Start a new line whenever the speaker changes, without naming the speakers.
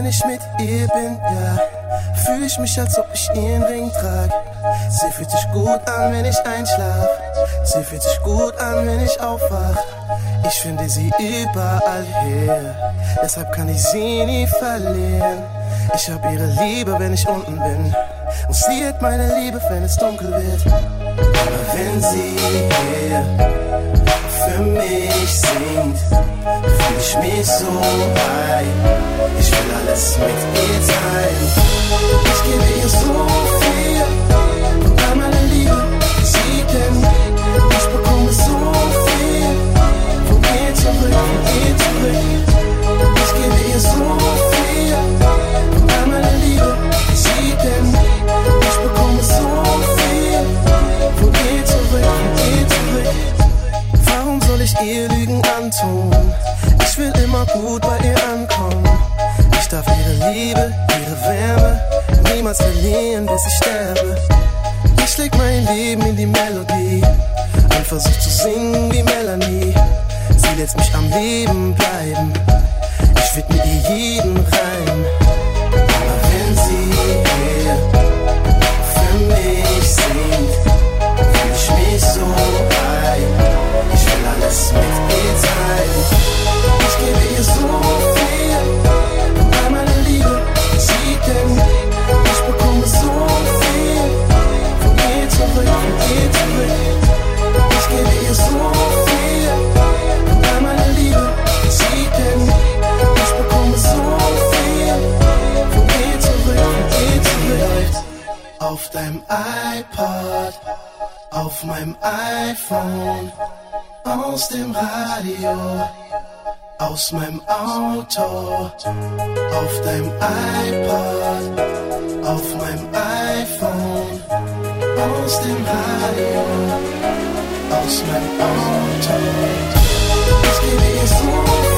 wenn ich mit ihr bin, ja, fühl ich mich, als ob ich ihren Ring trag. Sie fühlt sich gut an, wenn ich einschlaf. Sie fühlt sich gut an, wenn ich aufwach. Ich finde sie überall her, deshalb kann ich sie nie verlieren. Ich hab ihre Liebe, wenn ich unten bin, und sie hat meine Liebe, wenn es dunkel wird. Aber wenn sie hier für mich singt, fühl ich mich so high. Ich will alles mit ihr teilen. Ich gebe ihr so viel von all meiner Liebe, die sie kennt. Ich bekomme so viel von ihr zurück, von ihr zurück. Ich gebe ihr so viel von all meiner Liebe, die sie kennt. Ich bekomme so viel von ihr zurück, von ihr zurück. Warum soll ich ihr Lügen antun? Ich will immer gut bei ihr ankommen. Ich darf ihre Liebe, ihre Wärme niemals verlieren, bis ich sterbe. Ich leg mein Leben in die Melodie und versuch zu singen wie Melanie. Sie lässt mich am Leben bleiben. Ich widme ihr jeden Reim. Aber wenn sie hier für mich singt, fühl ich mich so high. Ich will alles mit ihr teilen. Ich gebe ihr so viel von all meiner Liebe, die sie kennt. Ich bekomme so viel von ihr zurück, von ihr zurück. Ich gebe ihr so viel von all meiner Liebe, die sie kennt. Ich bekomme so viel von ihr zurück, von ihr zurück. Auf deinem iPod, auf meinem iPhone, aus dem Radio, aus meinem Auto, auf deinem iPod, auf meinem iPhone, aus dem Radio, aus meinem Auto. Ich gebe ihr so